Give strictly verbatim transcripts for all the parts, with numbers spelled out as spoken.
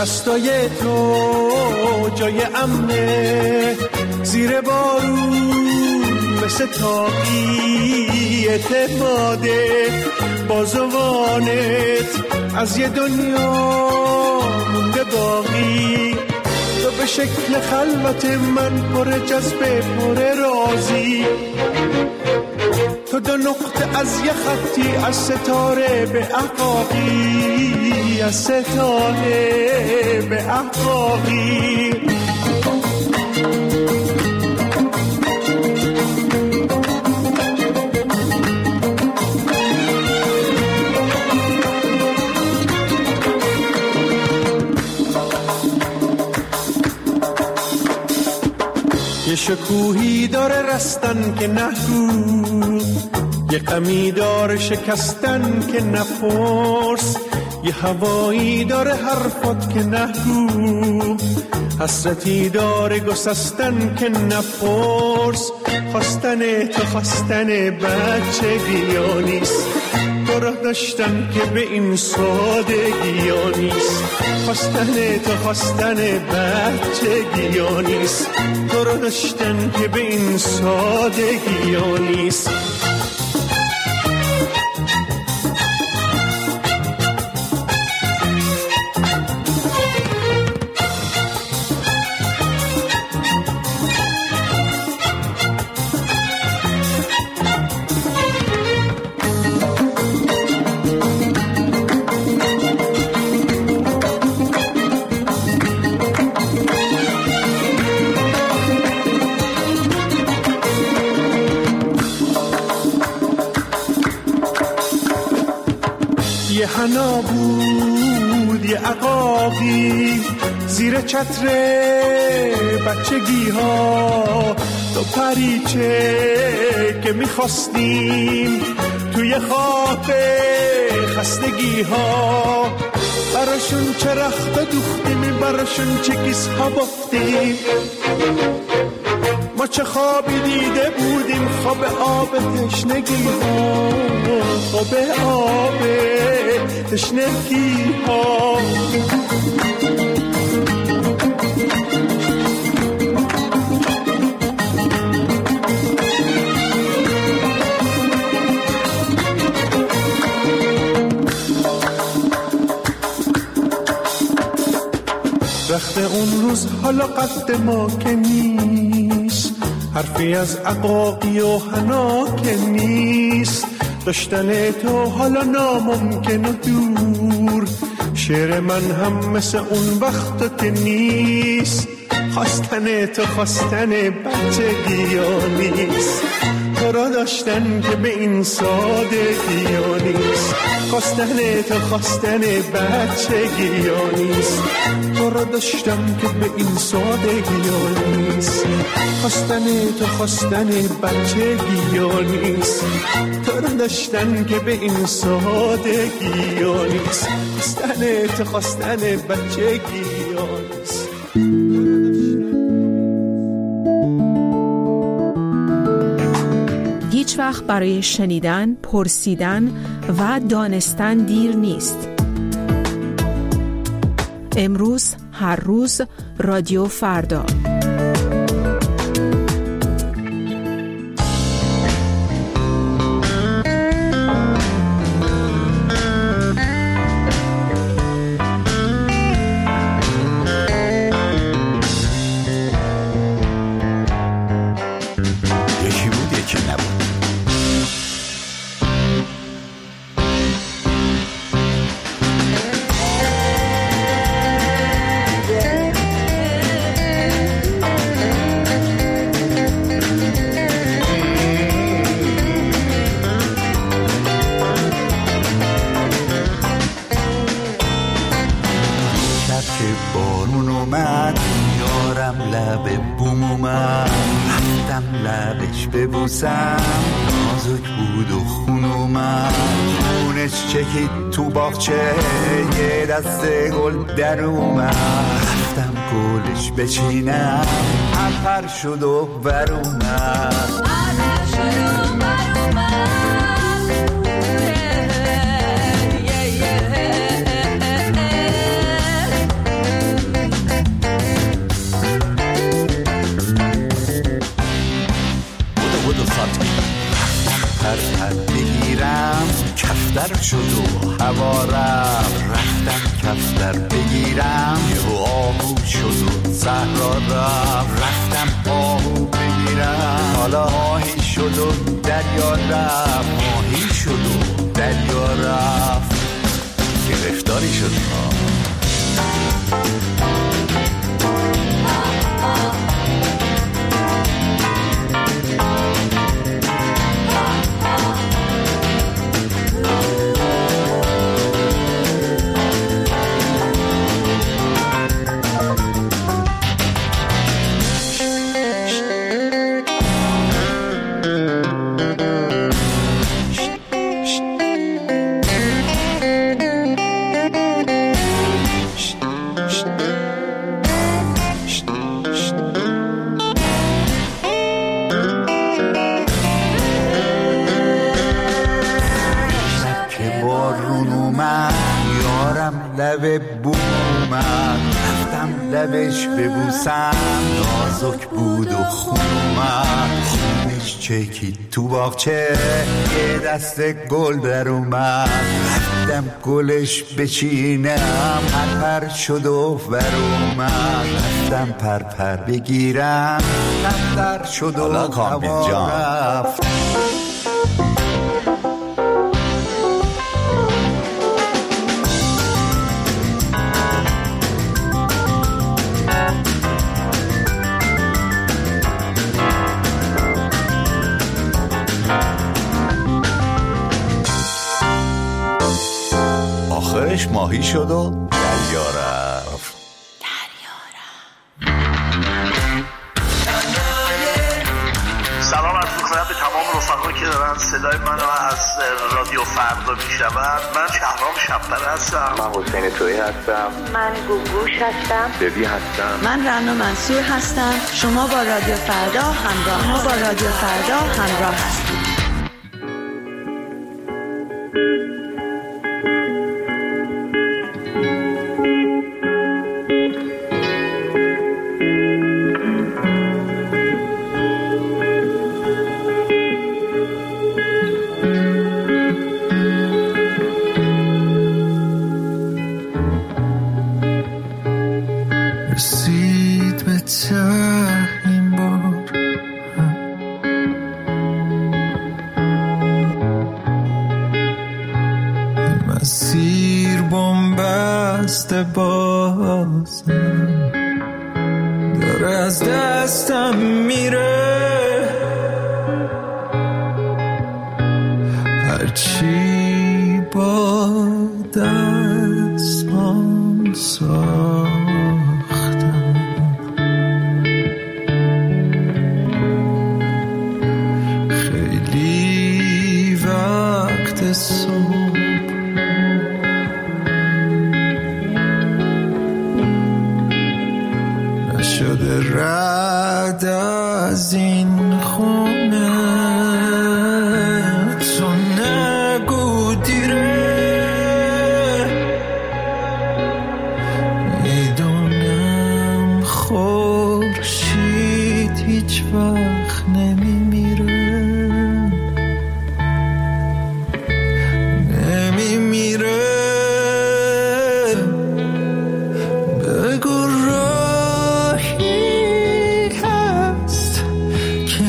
دستای تو جای امنه، زیر بارون مثل تاقی اعتماده، بازوانت از یه دنیا مونده باقی. تو به شکل خلوت من پر جذبه پر رازی، تو دو نقطه از یه خطی از ستاره به احقاقی، از ستاره به احقاقی. یه شکوهی داره رستن که نگو، یه غمی داره شکستن که نپرس، یه هوایی داره حرفات که نگو، حسرتی داره گسستن که نپرس. خواستن تو خواستن بچگی ها نیست، تو را داشتن که به این سادگی ها نیست. خواستن تو خواستن بچگی ها نیست، تو را داشتن که به این سادگی ها نیست. یه حنا بود یه عقاقی زیر چتر بچگی ها، تو پریچه که میخواستیم توی خواب خستگی ها. براشون چه رخت دوختیم، براشون چه کیس ها بافتیم، ما چه خوابی دیده بودیم، خواب آب تشنگی ها، خواب آب تشنگی ها. رخت اون روز حالا قد ما که نیست، حرفی از عقاقی و حنا که نیست. داشتن تو حالا ناممکن و دور، شعر من هم مثل اون وقت که نیست. خواستن تو خواستن بچگی ها نیست، تو را داشتن که به این سادگی ها نیست. خواستن تو خواستن بچگی ها نیست، تو را داشتم که به این سادگی ها نیست. خواستن تو خواستن بچگی ها نیست، تو را داشتن که به این سادگی ها نیست. خواستن تو خواستن بچگی ها نیست. هیچ وقت برای شنیدن، پرسیدن و دانستن دیر نیست. امروز، هر روز، رادیو فردا. ببوسم نازک بود و خون اومد، خونش چکید تو باغچه، یه دست گل در اومد. رفتم گلش بچینم، پر شد و بر اومد. پر پر بگیرم کفتر شد و هوا رفت. رفتم کفتر بگیرم یه آهو شد و صحرا رفت. رفتم آهو بگیرم حالا آهی شد و دریا رفت. آهی شد و دریا رفت. گرفتاری شد ما. لب بومم رفتم لبش ببوسم. نازک بود و خونومم خونش چکید تو باغچه. یه دست گل در اومد رفتم گلش بچینم. پر پر شد و ور اومد. رفتم پر پر بگیرم کفتر شد و هوا رفت. آخرش ماهی شد و دریا رفت. سلام عرض می‌کنم به تمام رفقایی که دارن صدای منو از رادیو فردا میشنون. من شهرام شب‌پره هستم. من حسین تویی هستم. من گوگوش هستم. ببی هستم. من رنا منصور هستم. شما با رادیو فردا همراه ما با رادیو فردا همراه هستید. مسیر بنبسته بازم داره از دستم میره. هرچی با دستم ساختم خیلی وقت صبح شده رد از این خونه. تو نگو دیره میدونم خورشید هیچ وقت نمیمیره. نمیمیره. بگو راهی هست که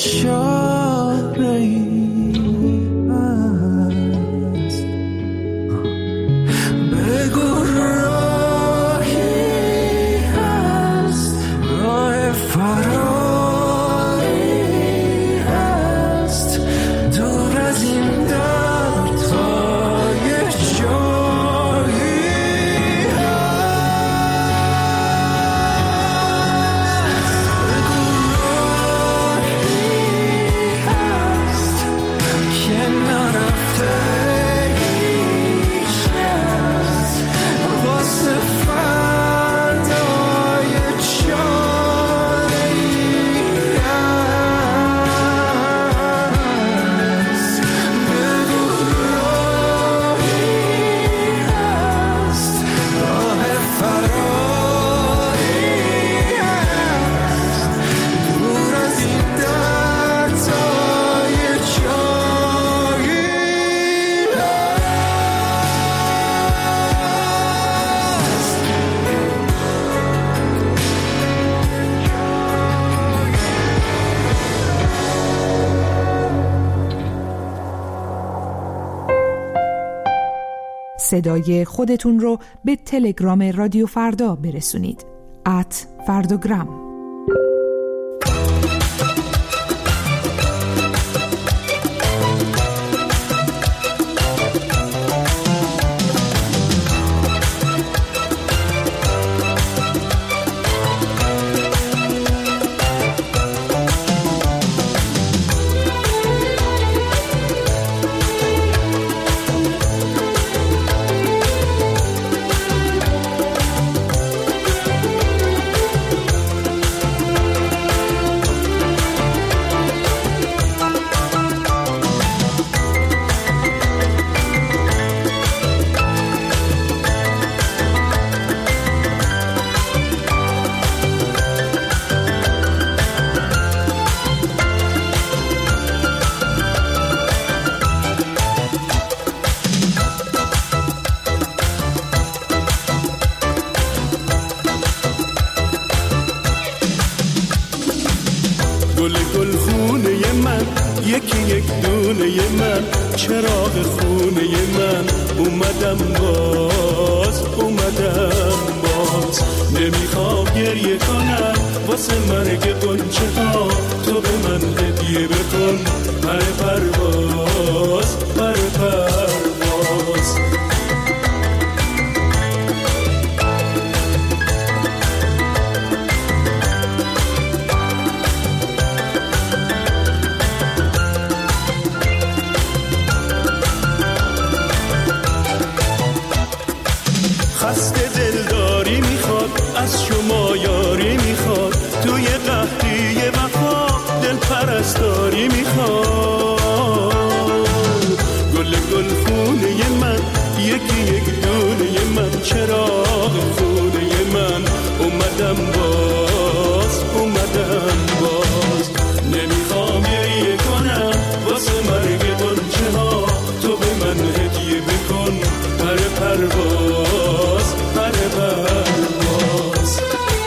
اشاره‌ای هست، بگو راهی هست، راه فراری هست، دور از این در تا یه جایی صدای خودتون رو به تلگرام رادیو فردا برسونید. ات فردوگرام. گل گل خونه من، یکی یک دونه من، چراغ خونه من، اومدم باز اومدم باز. نمیخوام گریه کنم واسه مرگ غنچه ها، تو به من هدیه بکن پر پرواز پر پرواز. خسته دلداری میخواد، از شما یاری میخواد، توی قحطی وفا دل پرستاری میخواد. گل گل خونه من، یکی یک دونه من، چراغ خونه من، اومدم باز اومدم باز. نمیخوام گریه کنم واسه مرگ غنچه ها، تو به من هدیه بکن پر پرواز پر پرواز.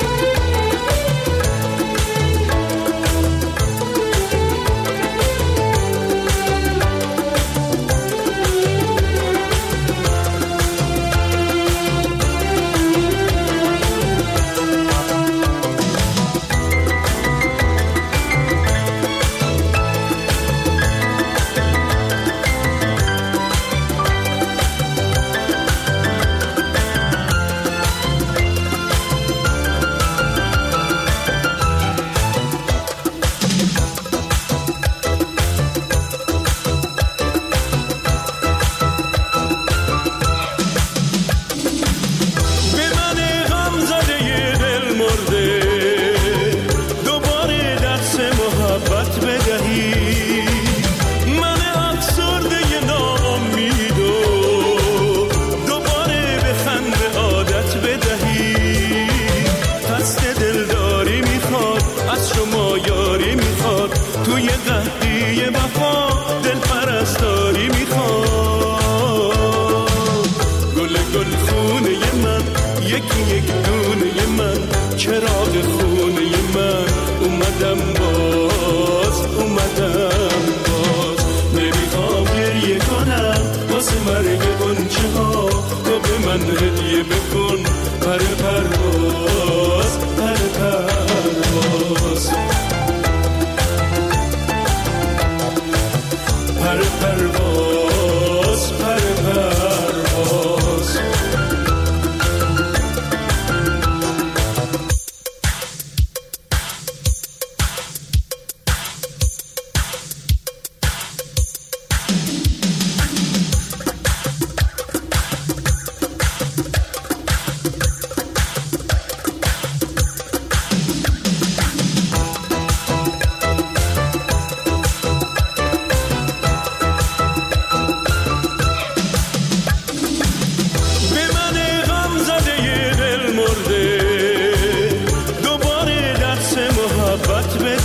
توی قحطی وفا دل پرستاری میخواد. گل گل خونه من، یکی یک دونه من، چراغ خونه من، اومدم باز اومدم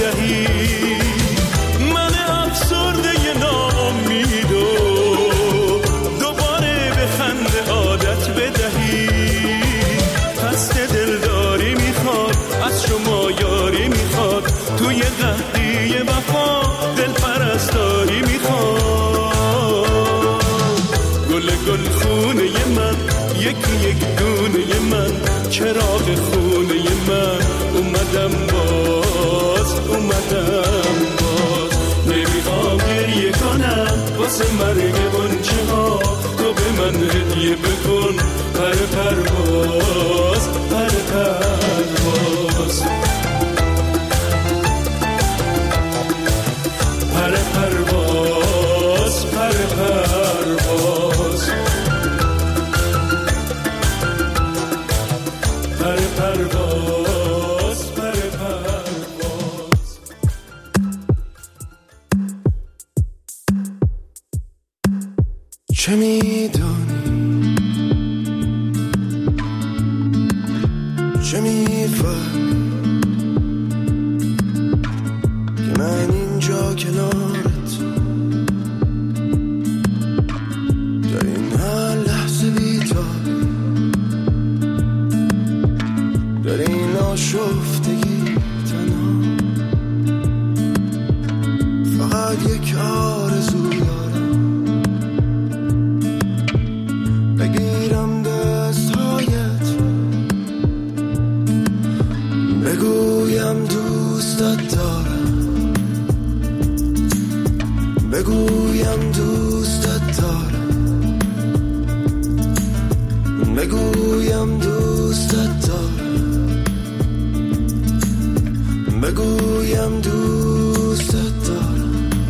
بدهی، من افسرده ناامیدو دوباره به خنده عادت بدهی. قصد دلداری میخواد از شما یاری میخواد، توی قحطی وفا دل پرستاری میخواد. گل گل خونه من یکی یک دونه من، چراغ خونه من اومدم باز اومدم باز. نمیخوام گریه کنم واسه مرگ بنچه ها، تو به من هدیه بکن پر پرواز پر پرواز پر پرواز پر پرواز پر پرواز پر پرواز. چه میدانی چه میفهمی که من اینجا کنارت در این هر لحظه بی‌تابی، در این آشفتگی تنها، فقط یک آرزو دارم، بگیرم دستهایت بگویم دوستت دارم، بگویم دوستت دارم، بگویم دوستت دارم، بگویم دوستت دارم.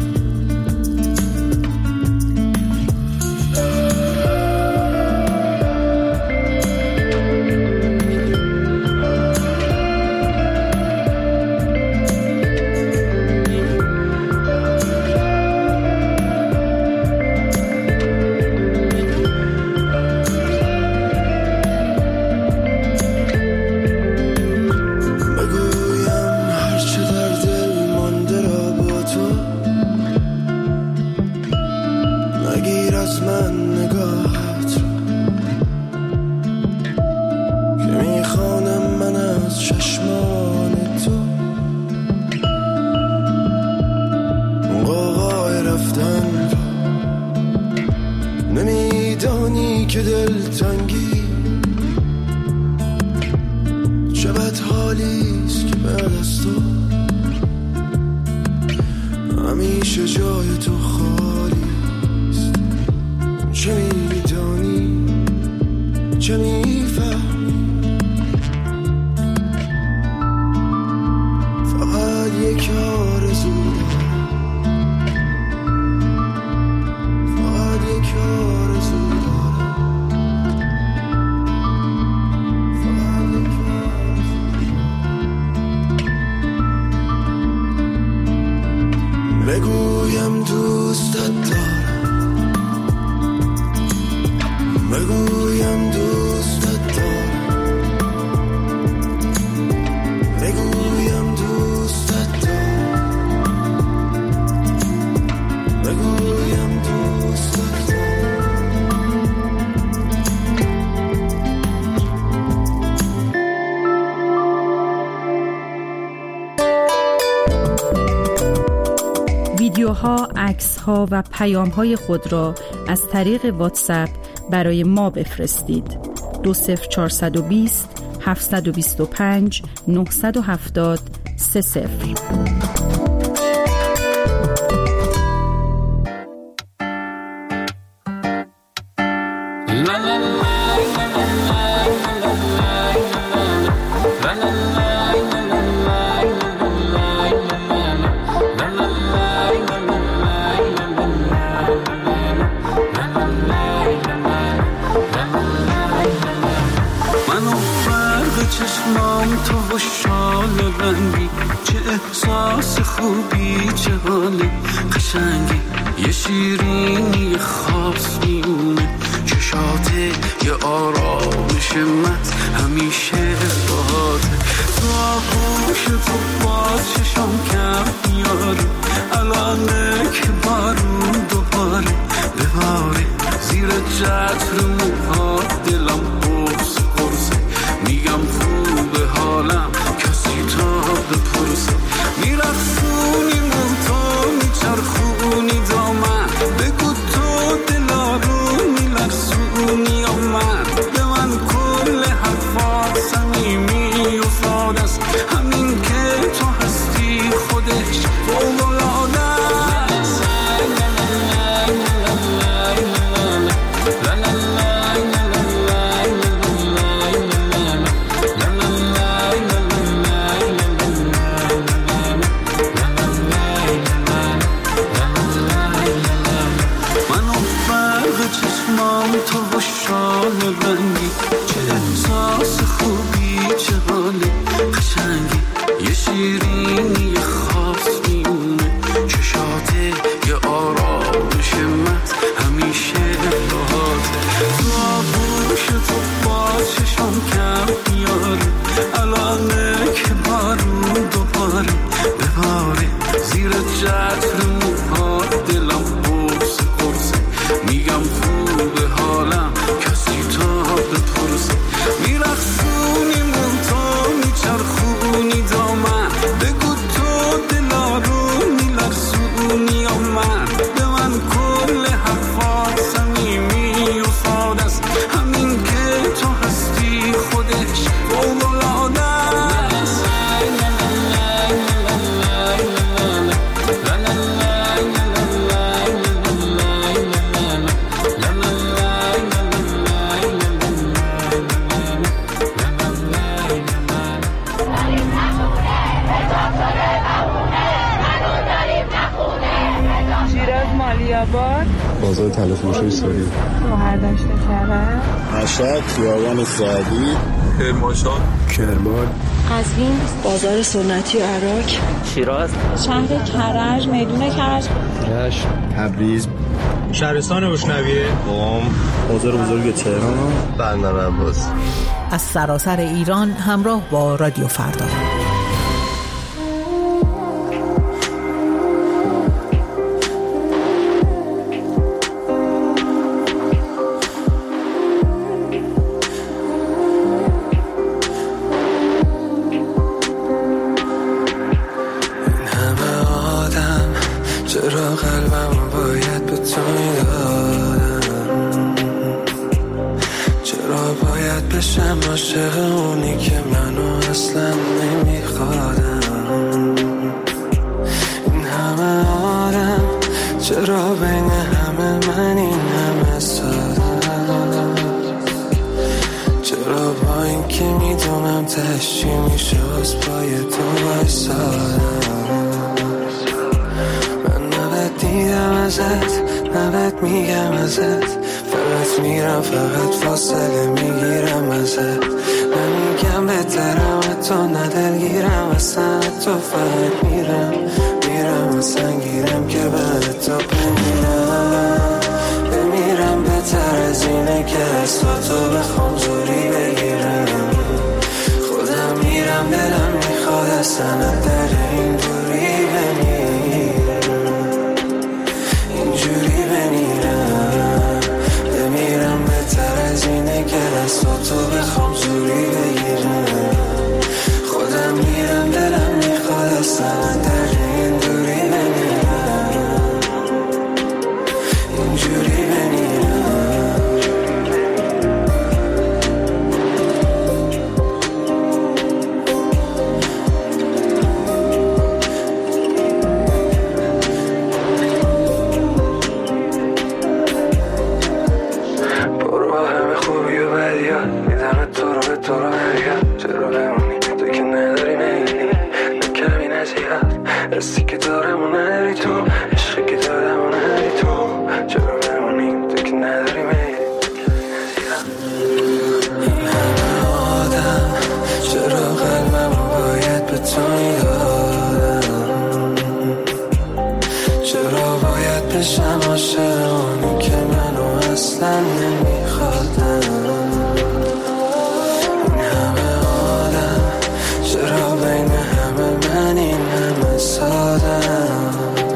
که دلتنگی چه بد حالیست که بعد از تو همیشه جای تو خالیست. چه میدانی چه میفهمی فقط یک آرزو فقط یک آرزو بگویم دوستت دارم، بگویم دوستت دارم، بگویم دوستت دارم، بگویم دوستت دارم. ویدیوها، عکس‌ها و پیام‌های خود را از طریق واتساپ برای ما بفرستید. دو صفر چهارصد و بیست هفتصد و بیست و پنج نهصد و هفتاد سه صفر. چشمام تو و شال رنگی، چه احساس خوبی، چه حال قشنگی، یه شیرینی خاص میونه چشات، یه آرامش مت همیشه باهاته. تو آغوش تو باز چشم کرد رنگی، چه احساس خوبی، چه حال قشنگی، یه شیرینی خاص میونه چشاته، یه آرامش مت همیشه باهاته، تو آغوش تو با چشم کم میاره، الانه که بارون دوباره بباره، زیر چتر موها دلم قرص قرصه، میگم خوبه حالم کسی تا بپرسه، میرخصونیمون تو میچرخونی دامن، بگو تو دلا رو میلرزونی یا من، به من کل حرفات صمیمی و ساده است، همین که تو هستی خودش فوق‌العاده است. شیراز مالیاباد، بازار تلفروشی ساری، شهردشت کرد، مشهد، خیابان سعدی، کرمانشاه، کرمان، قزوین، بازار سنتی عراق، شیراز، شهر کرج، میدون کرج، رشت، تبریز، شهرستان اشنویه، قم، بازار بزرگ تهران، بندر عباس. از سراسر ایران همراه با رادیو فردا. چرا قلبم باید به تو میدادم، چرا باید بشم عاشق اونی که منو اصلا نمیخوادم، این همه آدم چرا بین همه من این همه سادم، چرا با این که میدونم تشی میشه از پای تو بایستادم، دیدم ازت نبت میگم ازت، فقط میرم فقط فاصله میگیرم ازت، نمیگم بهترم تو ندلگیرم اصلا، تو فقط میرم میرم اصلا گیرم که بعد تو بمیرم بمیرم، بهتر از اینه که از تو بخوام زوری بگیرم، خودم میرم دلم میخواد اصلا در این دوری بمیرم، اینجوری بمیرم بمیرم، بهتر از اینه که دست تو بخوام زوری بگیرم، خودم میرم دلم میخواد اصلا در این دوری بمیرم، اینجوری بمیرم. تو رو نگم چرا بمونی تو که نداری میلی، نکمی نزیاد رستی که دارم و نداری تو، عشقی که دارم و نداری تو، چرا بمونی تو که نداری میلی، این همه آدم چرا قلبم باید به تو میدادم، چرا باید بشم عاشق اونی که منو اصلا نمیخوادم، چرا بین همه من این همه سادم،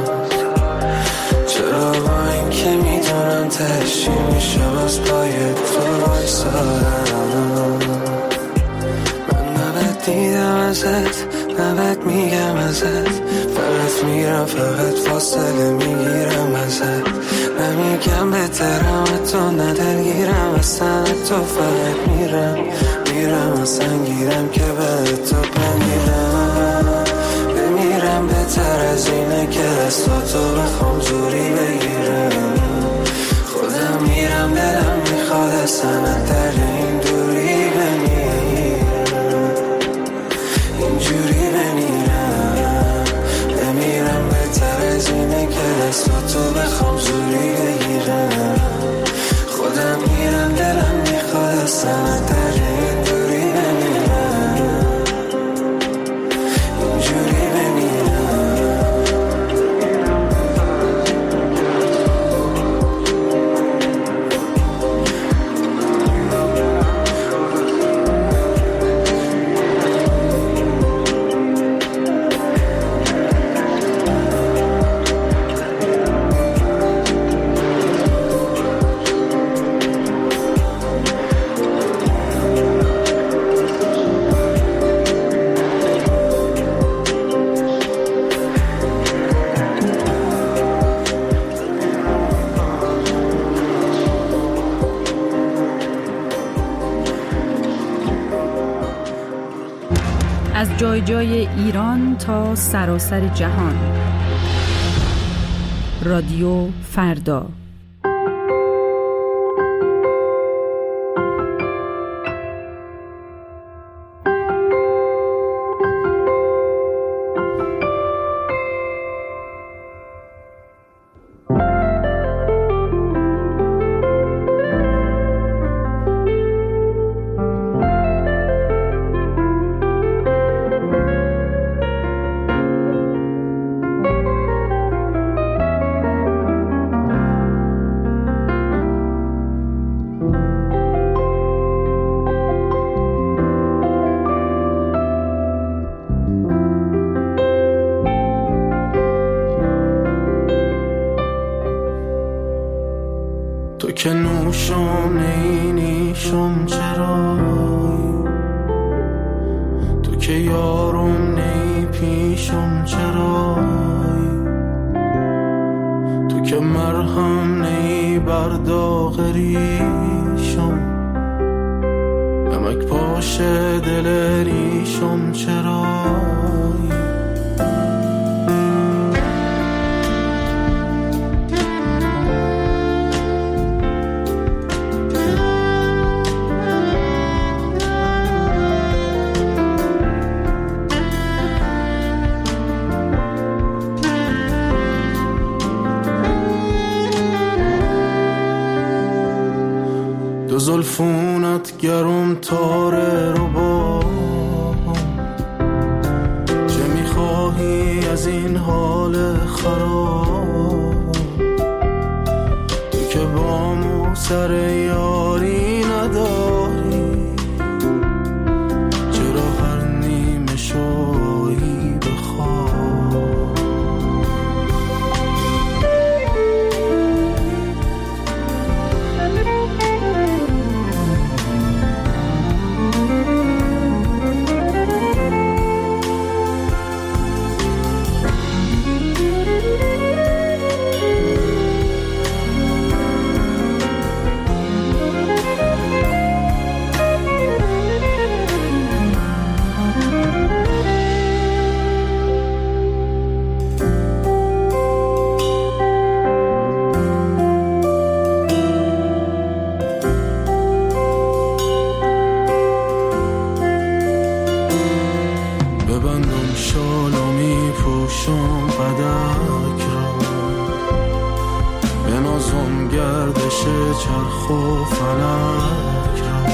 چرا با این که میدونم تشی میشه باز پای تو بایستادم، من نبت دیدم ازت نبت میگم ازت، فقط میرم فقط فاصله میگیرم ازت، نمیگم بهترم تو ندلگیرم اصلا، تو فقط میرم میرم اصلا گیرم که بعد تو بمیرم بمیرم، بهتر از اینه که دست تو بخوام زوری بگیرم، خودم میرم دلم میخواد اصلا در این دوری بمیرم، اینجوری بمیرم بمیرم، بهتر از اینه که دست تو بخوام زوری بگیرم، خودم میرم دلم میخواد جای جای ایران تا سراسر جهان. رادیو فردا. که نوشم نیشم چرایی، تو که یارم نی پیشم چرایی، تو که مرهم نی برداغ ریشم، نمک پاش دل ریشم چرایی. زلفونت گرم تاره رو با چه میخواهی از این حال خراب، تو که بامو سر یاری نداری، چرا هر نیمه شایی بخواب. چرخ و فلک را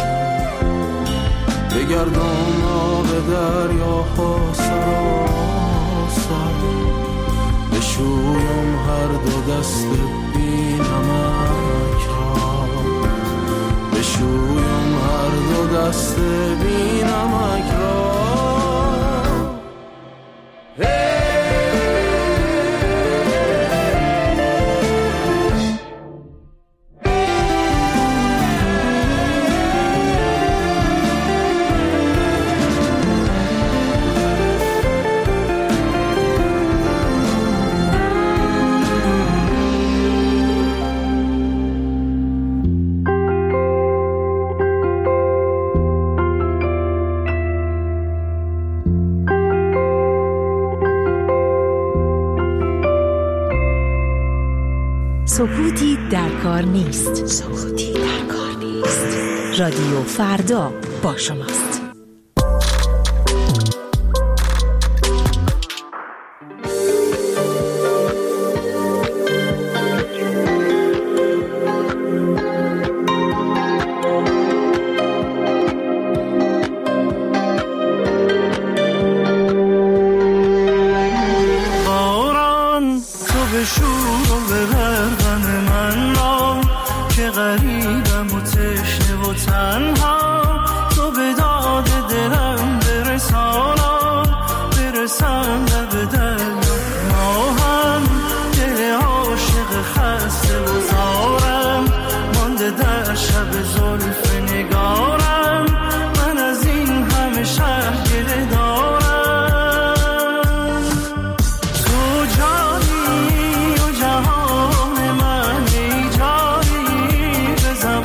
بگردان آب دریاها سراسر، بشویم هر دو دست بی نمک را، بشویم هر دو دست بی نمک را. سکوتی در کار نیست. سکوتی در کار نیست. رادیو فردا با شماست.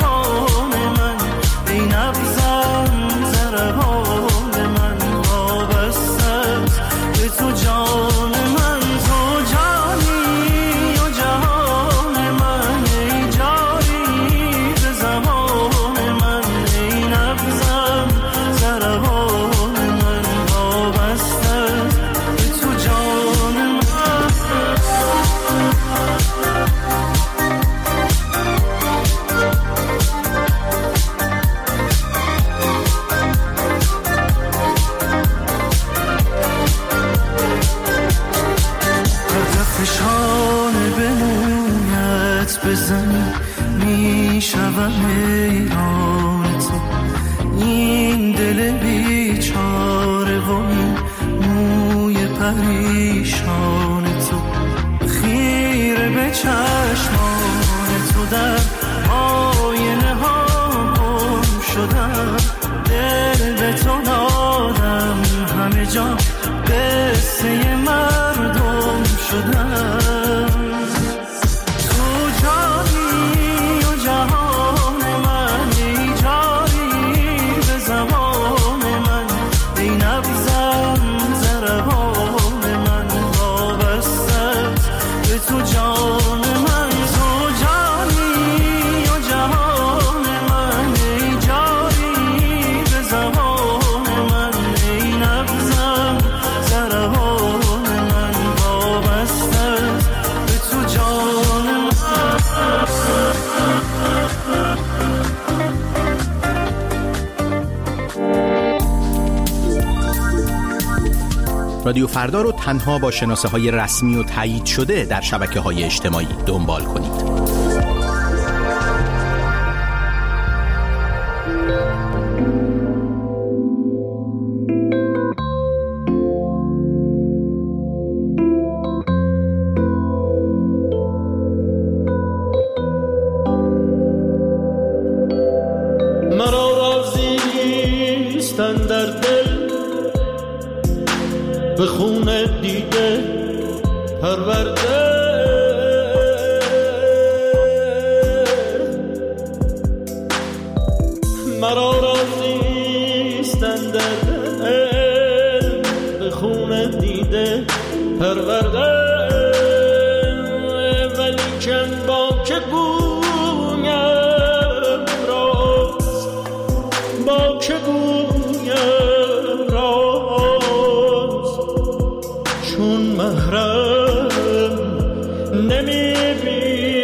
زبان زربان من شانه به مویت بزنی میشوم حیران تو، این دل بیچاره و این موی پریشان تو، خیره به چشمان تو در آینه ها گم شدم، دل به تو دادم همه جا قصه مردم شدم. تو جانی و جهان من، ای جاری به زمان من، ای نبزم زرهان من، وابستت به تو جان من. تو جانی و جهان من، ای جاری به زمان من، ای نبزم زرهان من، وابستت به تو جان من. رادیو فردا رو تنها با شناسه های رسمی و تایید شده در شبکه های اجتماعی دنبال کنید. مرا راضی نیستن در دل به خون دیده پرورده، مرا راضی نیستن در دل به خون دیده پرورده، ولیکن با که گویم راز، با که گویم راز، چون محرم نمیبینم.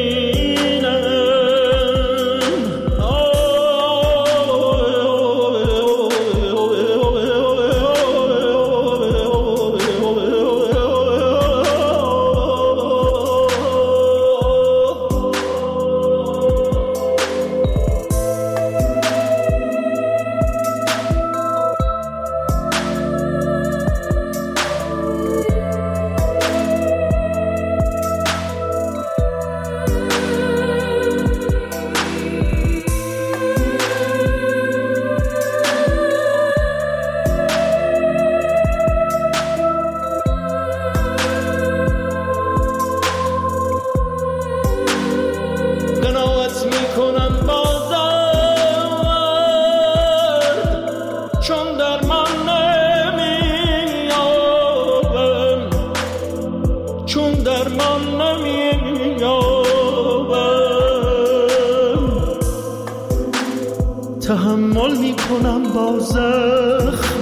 تحمل میکنم با زخم،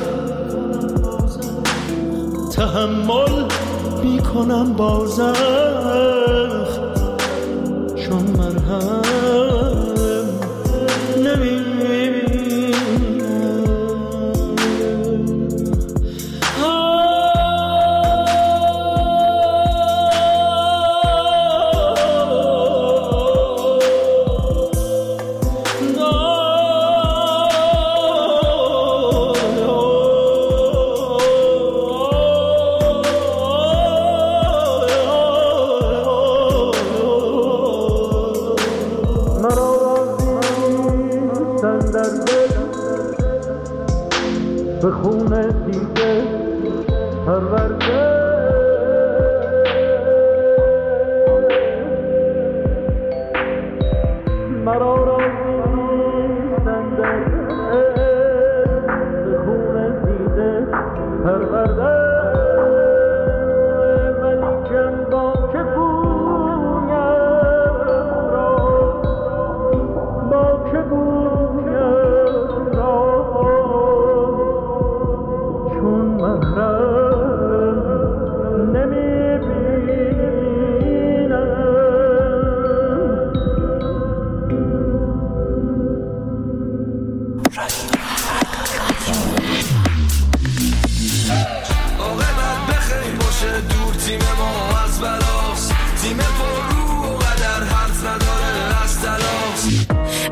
تحمل میکنم با زخم، چون مرهم نمیبینم.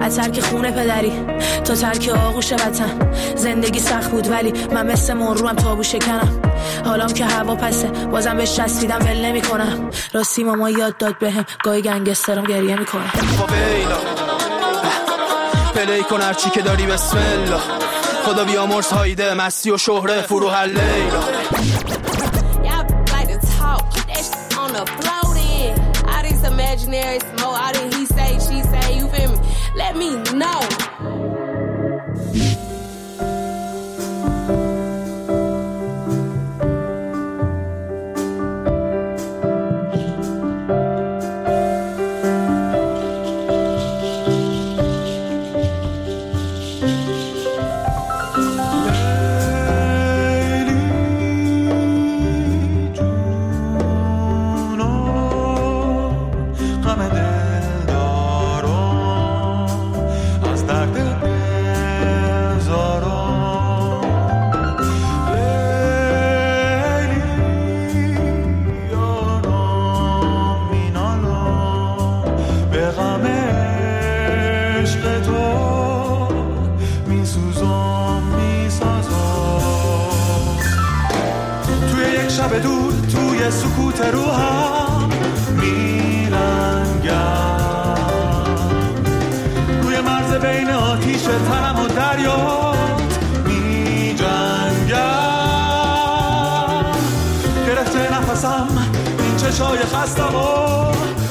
از ترک خونه پدری تا ترک آغوش وطن. زندگی سخت بود ولی من مثل مرو هم تابو شکنم. حالام که هوا پسه بازم بهش چسبیدم ول نمی کنم. راستی ماما یاد داد بهم گاهی گنگسترم گریه میکنه. پلی کن هرچی که داری بسم الله. خدا بیامرز هایده مستی و شهره فرو هر لیلا. Imaginary smoke, all that he say, she say, you feel me? Let me know. سکوت روحم میلنگم روی مرز بین آتیش تنم و دریات میجنگم. گرفته نفسم این چشای خستم و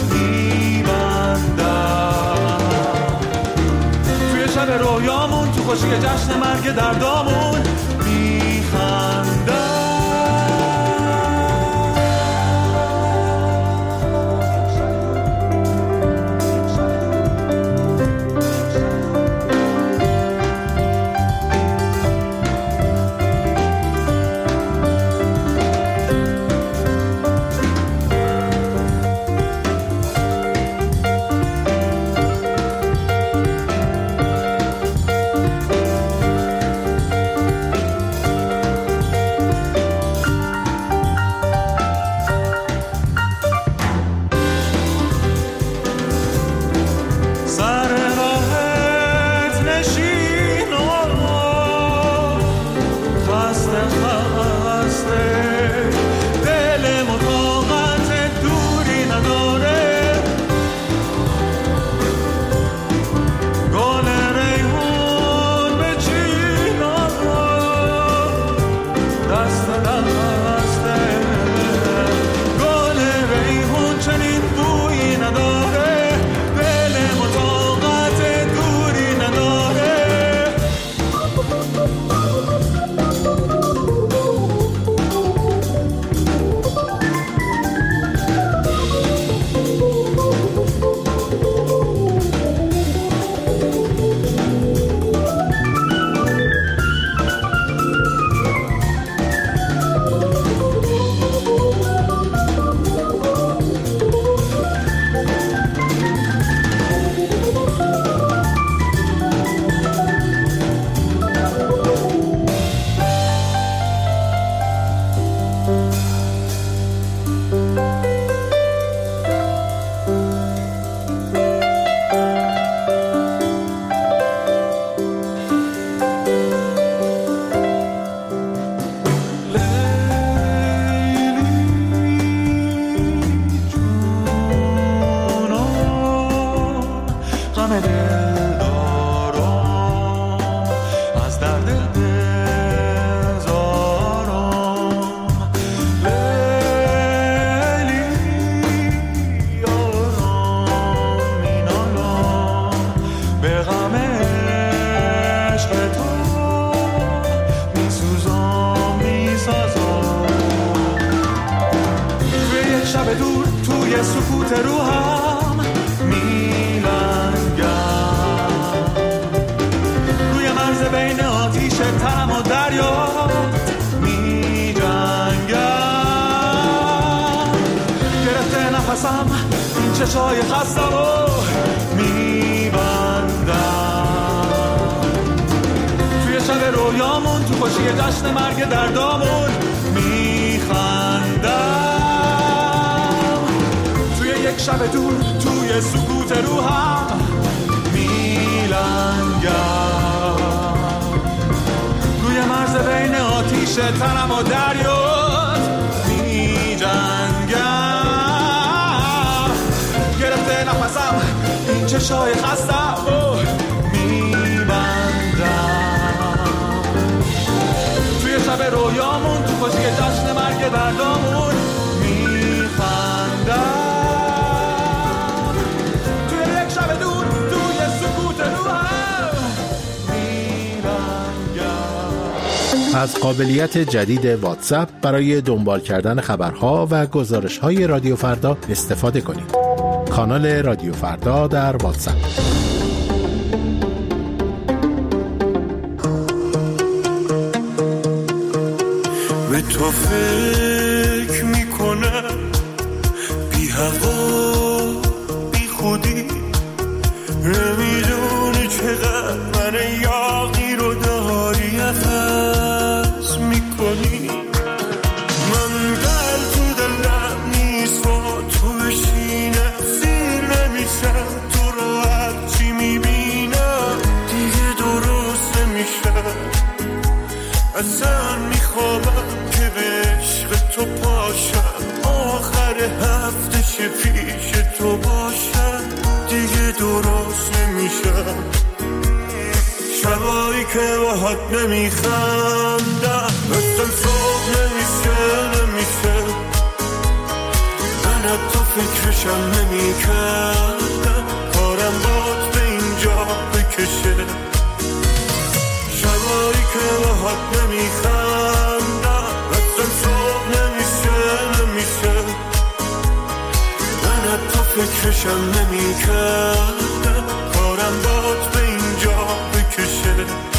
میبندم. توی شب رویامون تو خوشی جشن مرگ دردامون میخندم. چشای خستم و میبندم. توی شب رویامون تو خوشی جشن مرگ دردامون میخندم. توی یک شب دور توی سکوت روحم میلنگم. روی مرز بین آتیش تنم و دریات می جنگم، گرفته نفسم این چشای خستم و می بندم، توی شب رویامون تو خوشی جشن مرگ دردامون می خندم، توی یک شب دور توی سکوت روحم می رنگم. از قابلیت جدید واتساپ برای دنبال کردن خبرها و گزارش‌های رادیو فردا استفاده کنید. کانال رادیو فردا در واتساپ. به تو فکر میکنم بی هوا بی خودی، نمیدونی چقدر من یاغی رو داری عوض میکنی. من دل تو دلم نیست و تو بشینه سیر نمیشم، تو رو هرچی میبینم دیگه درست نمیشم. اصلا میخوابم که به عشق تو پاشم، آخر هفته شه پیش تو باشم دیگه درست نمیشم. شبایی که باهات نمیخندم اصلا صبح نمیشه نمیشه، من حتی فکرشم نمیکردم کارم باد به اینجا بکشه. شبایی که باهات نمیخندم اصلا صبح نمیشه نمیشه، من حتی فکرشم نمیکردم کارم باد به اینجا بکشه.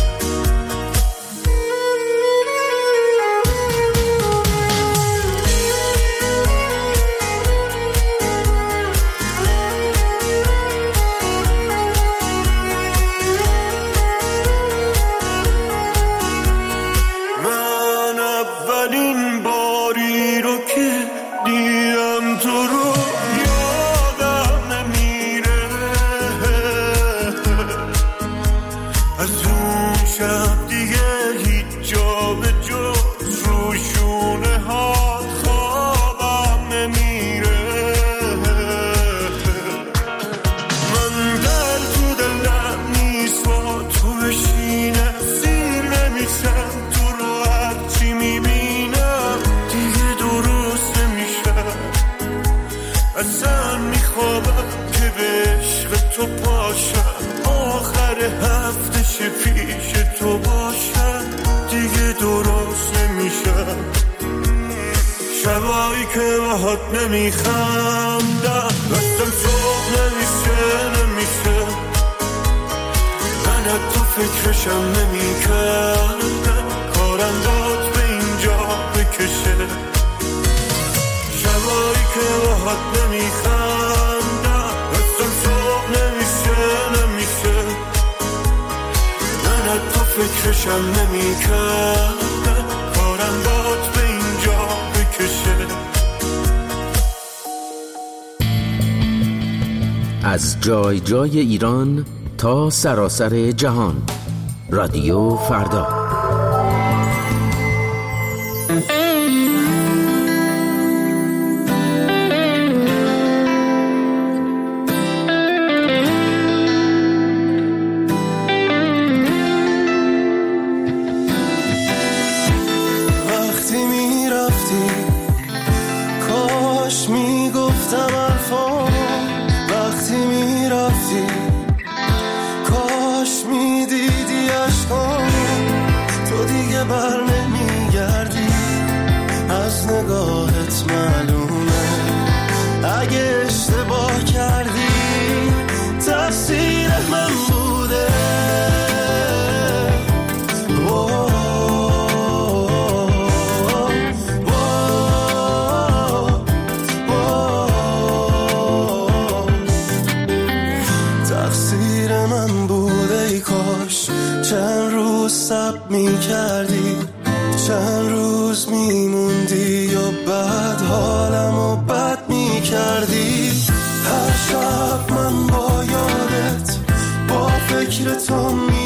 شبایی که باهات نمیخندم اصلا صبح نمیشه نمیشه، من حتی فکرشم نمیکردم کارم داد به اینجا بکشه. شبایی که باهات نمیخندم اصلا صبح نمیشه نمیشه، من حتی فکرشم نمیکردم کارم داد به اینجا بکشه. از جای جای ایران تا سراسر جهان، رادیو فردا. وقتی میرفتی کاش میگفتم حرفام، وقتی میرفتی کاش میدیدی عشقام، تو دیگه بر نمیگردی از نگاهت معلومه، اگه اشتباه کردی تقصیر من بوده. تقصیر من بوده، ای کاش چند روز صبر می کردی، چند روز می موندی یا بعد حالمو بد می کردی. هر شب من با یادت با فکر تو می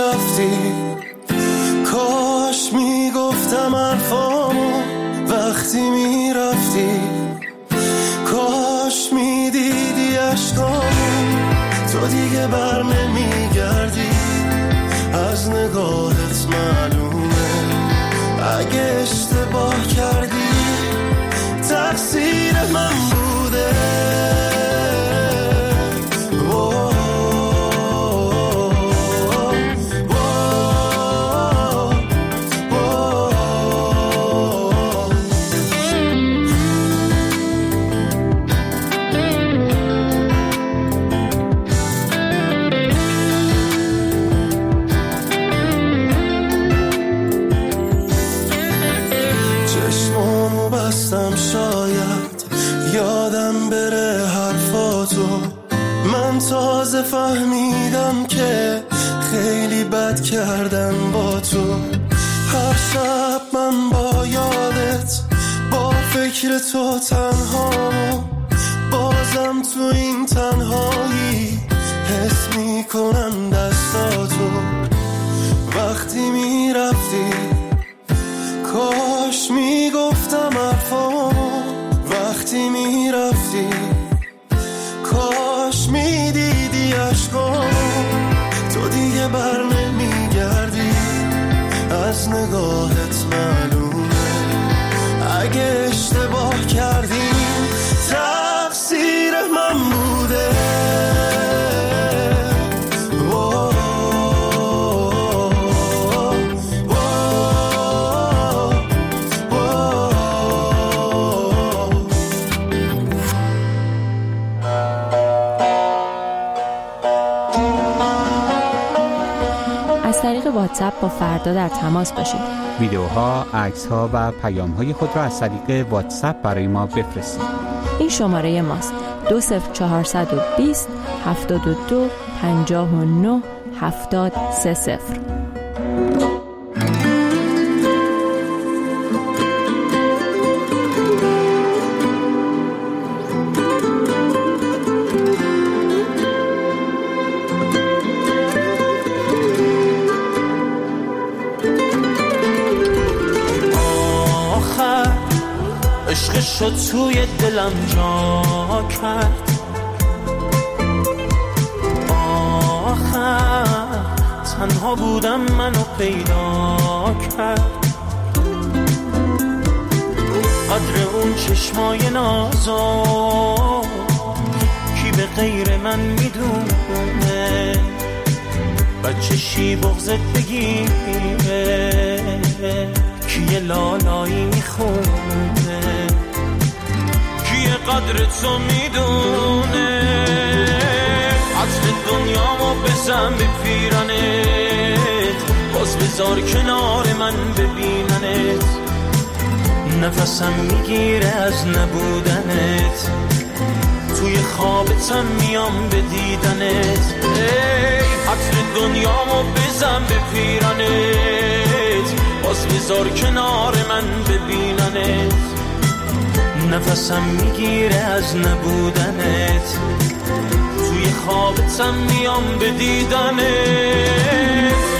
میرفتی، کاش میگفتم حرفامو وقتی میرفتی، کاش میدیدی عشقامو، تو دیگه بر نمیگردی، از نگاهت معلومه اگه اشتباه کردی تقصیر من بوده. تازه فهمیدم که خیلی بد کردم با تو، هر شب من با یادت با فکر تو تنها، بازم تو این تنهایی حس میکنم دستاتو، وقتی میرفتی کاش میگفتم حرفامو، وقتی میرفتی کاش میدیدی عشقامو، تو دیگه بر نمیگردی، از نگاهت معلومه اگه اشتباه کردیم تقصیر من بوده. از طریق واتساپ با فردا در تماس باشید. ویدیوها، عکس‌ها و پیام‌های خود را از طریق واتساپ برای ما بفرستید. این شماره ماست: دو صفر چهارصد و بیست هفتاد و دو پنجاه و نه هفتاد سه صفر. عشق شد توی دلم جا کرد، آخر تنها بودم منو پیدا کرد، قدر اون چشمای نازا کی به غیر من میدونه، بچه شی بغزت بگیره کیه لالایی میخونه، کیه قدر تو میدونه، عطر دنیامو بزن به پیرانت، باز بذار کنار من ببیننت، نفسم میگیره از نبودنت، توی خوابتم میام به دیدنت، ای عطر دنیامو بزن به پیرانت، باز بذار کنار من ببیننت، نفسم میگیره از نبودنت، توی خوابتم میام به دیدنت.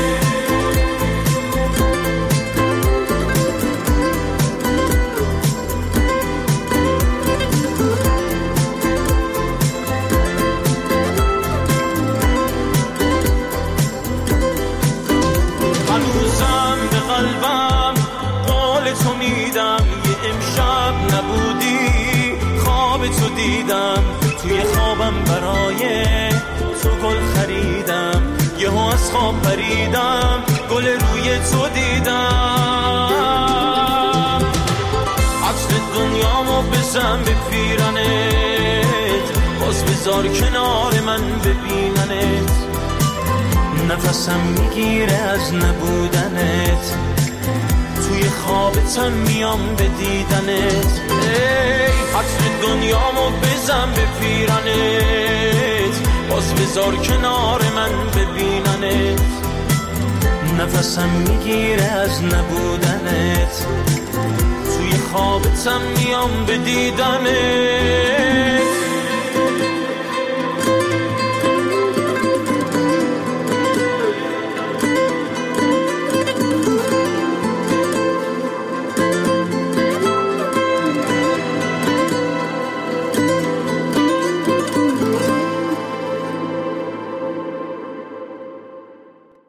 هنوزم به قلبم قول تو میدم، یه امشب نبودی خواب تو دیدم، توی خوابم برای تو گل خریدم، یهو از خواب پریدم گل روی تو دیدم، عطر دنیامو بزن به پیرانت، باز بذار کنار من ببیننت، نفسم میگیره از نبودنت، توی خوابتم میام به دیدنت، ای عطر دنیامو بزن به پیرانت، باز بذار کنار من ببیننت، نفسم میگیره از نبودنت، توی خوابتم میام به دیدنت.